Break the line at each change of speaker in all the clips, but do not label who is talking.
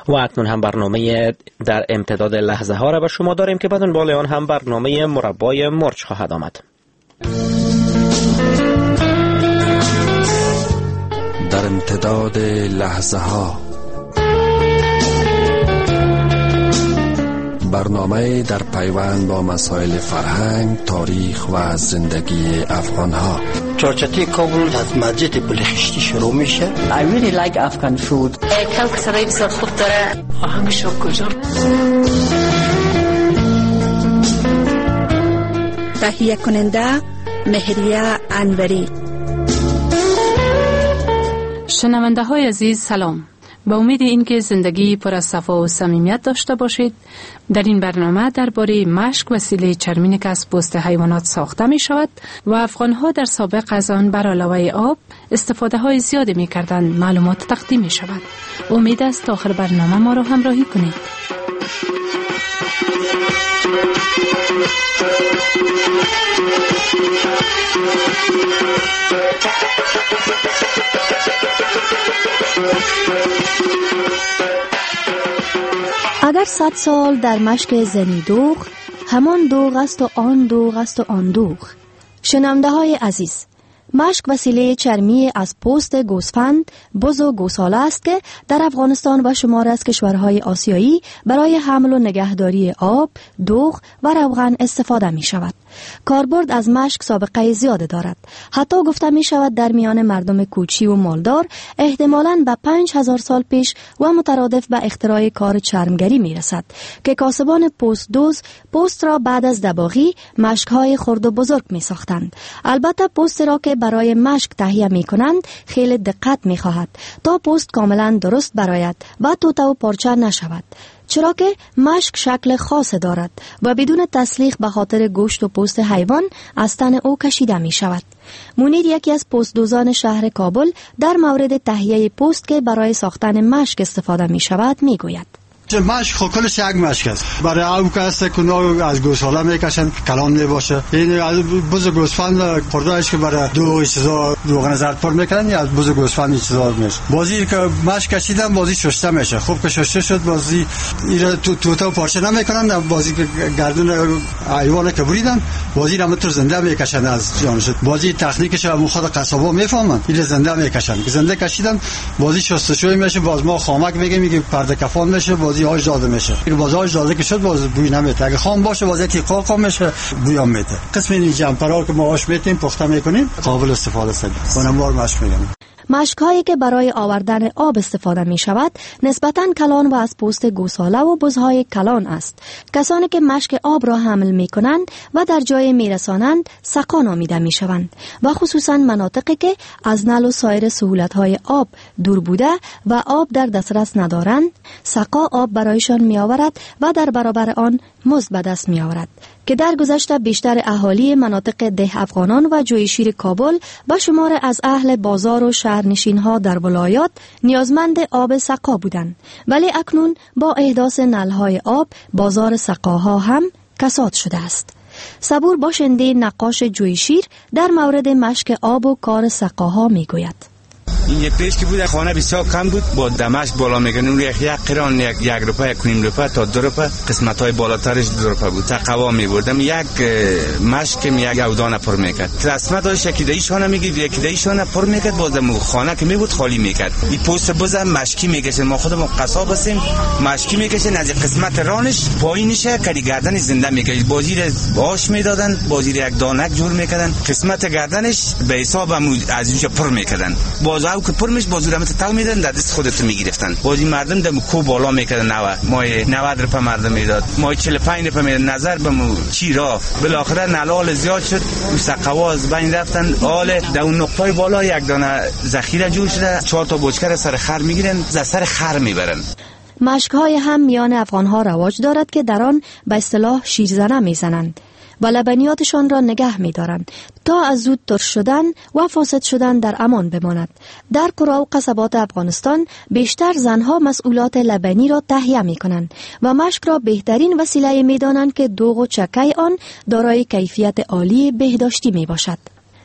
و اکنون هم برنامه در امتداد لحظه ها را به شما داریم که بدون بال آن هم برنامه مربای مرچ خواهد آمد.
در امتداد لحظه ها، برنامه در پیوند با مسائل فرهنگ، تاریخ و زندگی افغان ها.
چارچتی کابل از مسجد بلخشتی شروع میشه.
I really like Afghan food.
کلک سرای بسیار خوب داره.
آهنگش کجا؟
تهیه کننده مهریه انوری.
شنونده های عزیز سلام. با امید اینکه زندگی پر از صفا و صمیمیت داشته باشید، در این برنامه درباره مشک وسیله چرمینی که از پوست حیوانات ساخته می شود و افغان‌ها در سابق از آن بر علاوه آب استفاده های زیادی می کردند معلومات تقدیم می شود. امید است تا آخر برنامه ما را همراهی کنید.
اگر 100 سال در مشک زنی دوغ، همان دوغ است و آن دوغ است و آن دوغ. شنونده های عزیز، مشک وسیله چرمی از پوست گوسفند، بز و گوساله است که در افغانستان و شمار از کشورهای آسیایی برای حمل و نگهداری آب، دوغ و روغن استفاده می شود. کاربرد از مشک سابقه زیاده دارد. حتی گفته می شود در میان مردم کوچی و مالدار احتمالاً به 5000 سال پیش و مترادف به اختراع کار چرمگری می رسد که کاسبان پوست دوز پوست را بعد از دباغی مشک‌های خرد و بزرگ می ساختند. البته پوست را که برای مشک تهیه می کنند خیلی دقت می خواهد تا پوست کاملا درست برآید و توته و پارچه نشود، چرا که مشک شکل خاص دارد و بدون تسلیخ به خاطر گوشت و پوست حیوان از تن او کشیده می شود. منیر یکی از پوستدوزان شهر کابل در مورد تهیه پوست که برای ساختن مشک استفاده می شود می گوید.
مشک خودش یک مشک است. برای او که است که از گوساله میکشن کلان میباشه. این از بز گوسفند خوردهش که برای دو چیزا روغن زرد پر میکنن یا از بز گوسفند چیزا میشه. بازی که مشک کشیدن بازی شسته میشه. خوب که شسته شد بازی اینا توته و پارچه نمیکنن. بازی که گردون حیوانه که بریدن بازی را متر زنده میکشن از جانش. بازی تکنیکش هم خود قصابا میفهمن. این زنده میکشن. که زنده کشیدن بازی شستشوی میشه. باز ما خامک میگه پرده کفان میشه. بازی آش داده میشه. اگه باز آش داده که شد باز بوی نمیده. اگه خام باشه باز یکی قاقا میشه بوی هم میده. قسم این جمپرا که ما آش میتیم پخته میکنیم قابل استفاده است. اونم مشک میگم.
مشک‌هایی که برای آوردن آب استفاده می شود نسبتاً کلان و از پوست گوساله و بزهای کلان است. کسانی که مشک آب را حمل می کنند و در جای می رسانند سقا نامیده می شوند و خصوصاً مناطقی که از نل و سایر سهولت‌های آب دور بوده و آب در دسترس ندارند، سقا آب برایشان می آورد و در برابر آن مزد به دست می آورد که در گذشته بیشتر اهالی مناطق ده افغانان و جویشیر کابل و شمار از اهل بازار و شهرنشین ها در ولایات نیازمند آب سقا بودند، ولی اکنون با احداث نلهای آب بازار سقاها هم کساد شده است. صبور باشنده نقاش جویشیر در مورد مشک آب و کار سقاها می گوید.
این یک پیش که بود خانه بسیار کم بود، با دمشق بالا میگن یک قران یک روپه 1.5 روپه تا 2 روپه، قسمت های بالاترش 2 روپه بود. تقوا میبردم یک مشک یک اودان پر میکرد. قسمت های شکیده‌ای شانه میگید یکی دیگه شانه پر میکرد، بازم خانه که میبود خالی میکرد. این پوست بزم مشکی میکشن، ما خودمون قصاب هستیم، مشکی میکشن از قسمت رانش پایینشه کلی گردن زنده میکشید. بازی آش میدادن، بازی یک دانک جور میکردن، قسمت گردنش به حساب از اینجا پر میکردن. بازو که پر میش بازو رمت تاو میدن در دست خودت میگرفتن. بازی مردم دم کو بالا میکردن 90 روپه مردم میداد، ما 45 روپه میداد. نظر به چی را بالاخره نلال زیاد شد، سقواز بین رفتن. آل در اون نقطه بالا یک دانه ذخیره جور شده، 4 تا بچکر سر خر میگیرن، ز سر خر میبرن.
مشک‌های هم میان افغان‌ها رواج دارد که در آن به اصطلاح شیرزنه میزنند و لبنیاتشان را نگه می‌دارند تا از زود ترش شدن و فاسد شدن در امان بماند. در قرى و قصبات افغانستان بیشتر زنها مسئولات لبنی را تهیه می‌کنند و مشک را بهترین وسیله می‌دانند که دوغ و چکه آن دارای کیفیت عالی بهداشتی میباشد.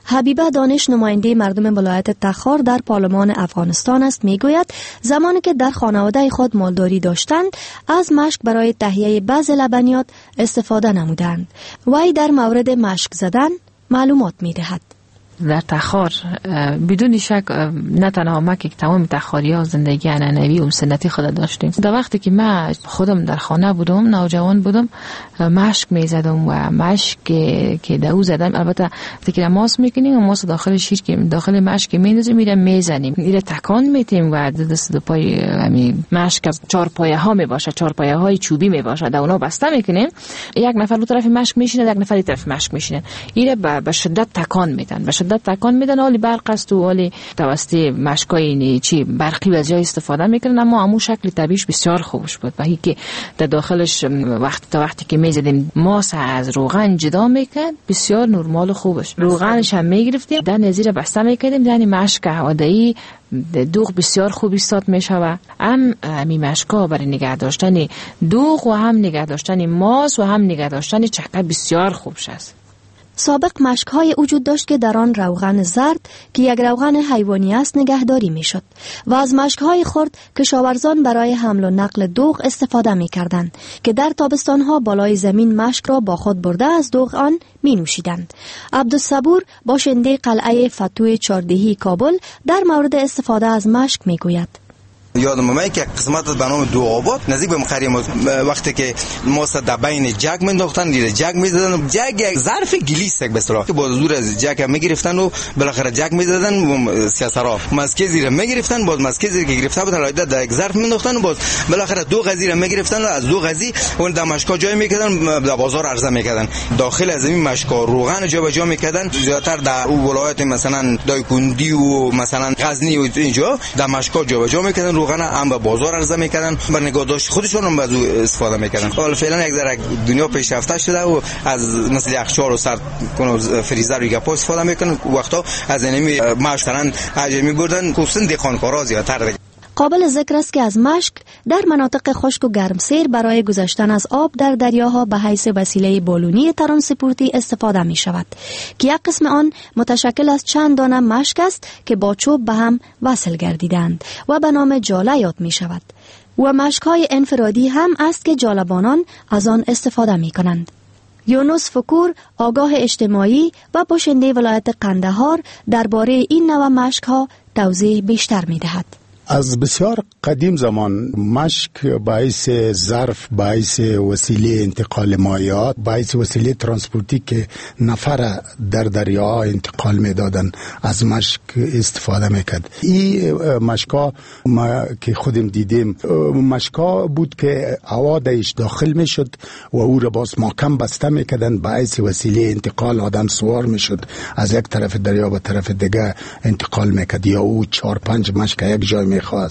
حبیبه دانش نماینده مردم ولایت تخار در پارلمان افغانستان است میگوید زمانی که در خانواده خود مالداری داشتند از مشک برای تهیه بعض لبنیات استفاده نمودند. وی در مورد مشک زدن معلومات میدهد.
در تخار بدون شک نه تنها ما که تمام تخاری ها زندگی عنعنوی و سنتی خود داشتیم. در وقتی که من خودم در خانه بودم نوجوان بودم مشک میزدم و مشک که دو زدم البته که ماس میکنیم و ماس داخل شیر که داخل مشک میندازیم میره میزنیم میره تکان میتیم و دست دو پای همین مشک از 4 پایه ها میباشه 4 پایه های چوبی میباشه در اونها بسته میکنیم یک نفر رو طرف مشک میشینه یک نفر طرف مشک میشینه ایره به شدت تکان میدن تکان میدن حالی برق است و حالی توسط مشکای چی برقی و جای استفاده میکنن اما همون شکل طبیعیش بسیار خوبش بود و که در داخلش وقتی که میزدیم ماس از روغن جدا میکرد بسیار نرمال و خوبش روغنش هم میگرفتیم در نظیر بسته میکردیم یعنی مشک عادی دوغ بسیار خوب ایستاد میشود هم همین مشکا برای نگه داشتن دوغ و هم نگه داشتن ماس و هم نگه داشتن چکه بسیار خوب است.
سابق مشک‌های وجود داشت که در آن روغن زرد که یک روغن حیوانی است نگهداری می‌شد و از مشک‌های خرد کشاورزان برای حمل و نقل دوغ استفاده می‌کردند که در تابستان‌ها بالای زمین مشک را با خود برده از دوغ آن می‌نوشیدند. عبدالصبور باشنده قلعه فتوح چاردهی کابل در مورد استفاده از مشک می‌گوید.
یادم میاد که قسمت به نام دو آباد نزدیک به مخریم وقتی که ماست در بین جگ مینداختن دیره جگ میزدن جگ یک ظرف گلیس یک بسرا که با زور از جگ میگرفتن و بالاخره جگ میزدن سیاسرا مسکه زیر میگرفتن باز مسکه زیر که گرفته بودن رایده در یک ظرف مینداختن و باز بالاخره دو غزی میگرفتن و از دو غزی اون در مشکا جای میکردن در بازار عرضه میکردن داخل از این مشکا روغن جابجا میکردن زیاتر در ولایت مثلا دایکندی و مثلا غزنی و اینجا در مشکا جابجا میکردن روغن هم به بازار عرضه میکردن بر نگاه داشت خودشون هم از استفاده میکردن. حالا فعلا یک ذره دنیا پیشرفته شده و از مثل یخچال و سرد کنه فریزر و گپا استفاده میکنن وقتا از اینمی مشترن عجمی بردن خصوصا دهقانکارا زیادتر.
قابل ذکر است که از مشک در مناطق خشک و گرمسیر برای گذشتن از آب در دریاها به حیث وسیله بالونی ترانسپورتی استفاده می شود که یک قسم آن متشکل از چند دانه مشک است که با چوب به هم وصل گردیدند و به نام جاله یاد می شود و مشک‌های انفرادی هم است که جالبانان از آن استفاده می کنند. یونس فکور آگاه اجتماعی و باشنده ولایت قندهار درباره این نوع مشک‌ها توضیح بیشتر می دهد.
از بسیار قدیم زمان مشک باعث ظرف، باعث وسیله انتقال مایعات، باعث وسیله ترانسپورتی که نفر در دریا انتقال میدادن از مشک استفاده میکرد. این مشکا ما که خودم دیدیم مشکا بود که هوا درش داخل میشد و او را باز محکم بسته میکردن باعث وسیله انتقال آدم سوار میشد از یک طرف دریا به طرف دیگه انتقال میکرد یا او 4-5 مشک یک جای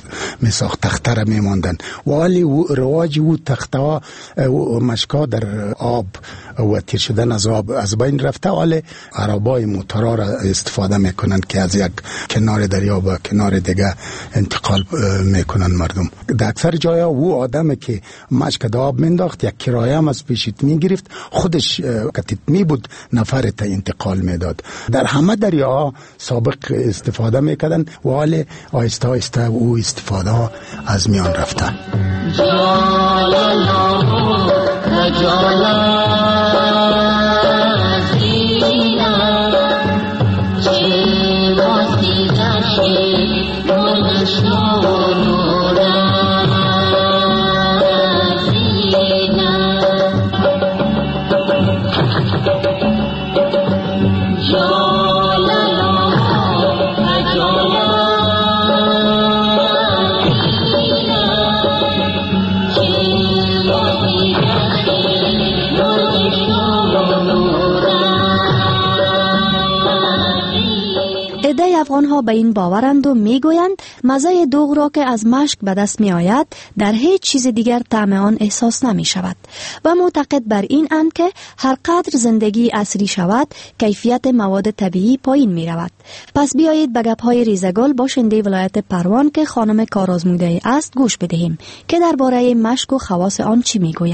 میساخت تخته را میماندن ولی رواج او تخته مشکا در آب و تیر شدن از آب از بین رفته ولی عربای موتورا را استفاده میکنن که از یک کنار دریا به کنار دیگه انتقال میکنن مردم. در اکثر جایا او آدم که مشک در آب مینداخت یک کرایه هم از پیشیت میگرفت خودش کتیت می بود نفر تا انتقال میداد. در همه دریا سابق استفاده میکردن ولی آهسته آهسته او استفاده از میان رفته.
افغان‌ها به این باورند و میگویند مزه دوغ را که از مشک به دست می آید در هیچ چیز دیگر طعم آن احساس نمی شود و معتقد بر این اند که هر قدر زندگی عصری شود کیفیت مواد طبیعی پایین می رود. پس بیایید به گپ‌های ریزگل باشنده ولایت پروان که خانم کارآزموده است گوش بدهیم که درباره مشک و خواص آن چی می گوید.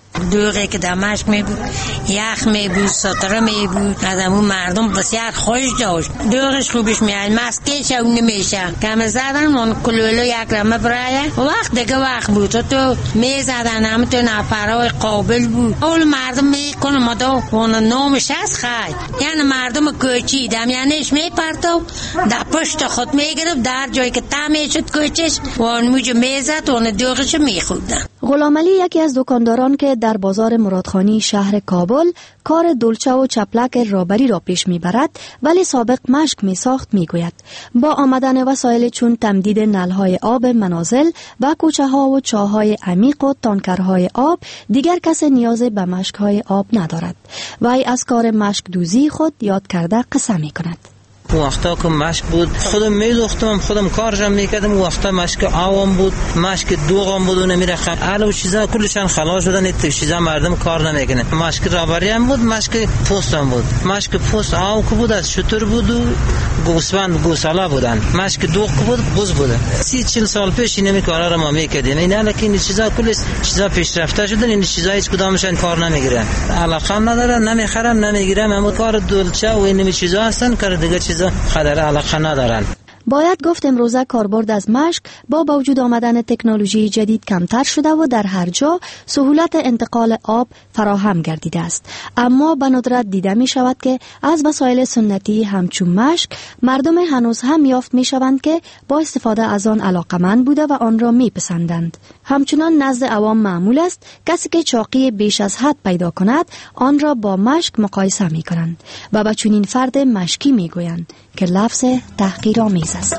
دوغی که دمشق می بود یخ می بود، سطره می بود، از همون مردم بسیار خوش داشت. دوغش خوبش میاد، مسکیش اون نمیشه کم زدن اون کلولو یک رمه برایه وقت دیگه وقت بود تو می زدن همه تو نفرهای قابل بود. اول مردم می کنه مدا اون نامش از خواهد یعنی مردم کوچی دم یعنیش می پرتو در پشت خود می گرفت در جایی که تمی شد کوچش و اون موجه می زد و اون دوغش می خوردن.
غلام علی یکی از دکانداران که در بازار مرادخانی شهر کابل کار دلچه و چپلک رابری را پیش میبرد ولی سابق مشک می ساخت میگوید با آمدن وسایل چون تمدید نلهای آب منازل و کوچه ها و چاهای عمیق و تانکرهای آب دیگر کس نیاز به مشک های آب ندارد. وی از کار مشک دوزی خود یاد کرده قصه می کند.
وقتا که مشک بود خودم میدوختم، خودم کارشم میکردم. وقتا مشک آوام بود، مشک دوغم بود و نمیرخم علو چیزا کلشان خلاص شدن. این چیزا مردم کار نمیکنه. مشک رابری هم بود، مشک پوست هم بود. مشک پوست آو که بود از شتر بود و گوسفند گوسالا بودن. مشک دوغ که بود بز بوده. 30-40 سال پیش این کارا رو ما میکردیم. این لکن چیزا کلش چیزا پیشرفته شدن. این چیزا هیچ کدامشان کار نمیگیرن، علاقه ندارن، نمیخرن، نمیگیرن. اما کار دلچه و این چیزا هستن، کار دیگه چیزا خدر علاقه ندارن.
باید گفت امروزه کاربرد از مشک با وجود آمدن تکنولوژی جدید کمتر شده و در هر جا سهولت انتقال آب فراهم گردیده است. اما به ندرت دیده می شود که از وسایل سنتی همچون مشک مردم هنوز هم یافت می شوند که با استفاده از آن علاقمند بوده و آن را می پسندند. همچنان نزد عوام معمول است کسی که چاقی بیش از حد پیدا کند آن را با مشک مقایسه می کنند و به چنین فرد مشکی می گویند که لفظ تحقیرآمیز است.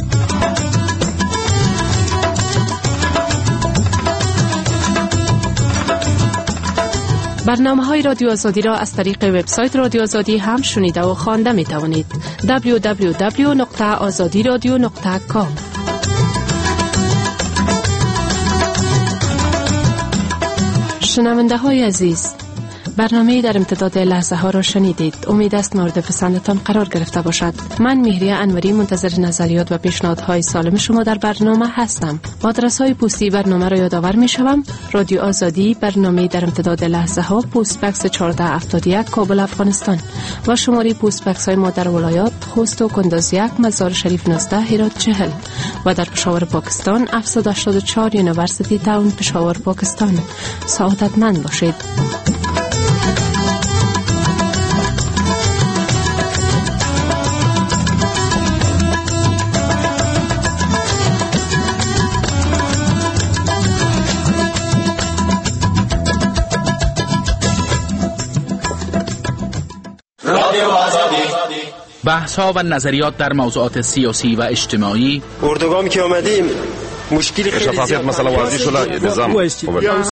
برنامه‌های رادیو آزادی را از طریق وبسایت رادیو آزادی هم شنیده و خوانده می توانید. www.azadiradio.com. شنونده های عزیز، برنامه در امتداد لحظه ها را شنیدید. امید است مورد پسندتان قرار گرفته باشد. من مهریه انوری منتظر نظریات و پیشنهادهای سالم شما در برنامه هستم. با آدرس های پستی برنامه را یادآور می شوم. رادیو آزادی، برنامه در امتداد لحظه ها، پست بکس 1471 کابل افغانستان و شماره پست بکس های ما در ولایات خوست و کندز 1 مزار شریف 19 هرات 40 و در پشاور پاکستان 784 یونیورسیتی تاون پشاور پاکستان. سعادتمند باشید.
بحث‌ها و نظریات در موضوعات سیاسی و اجتماعی.
اردوگامی که آمدیم مشکلی خیلی زیاد
مثلا ورزش ولا نظام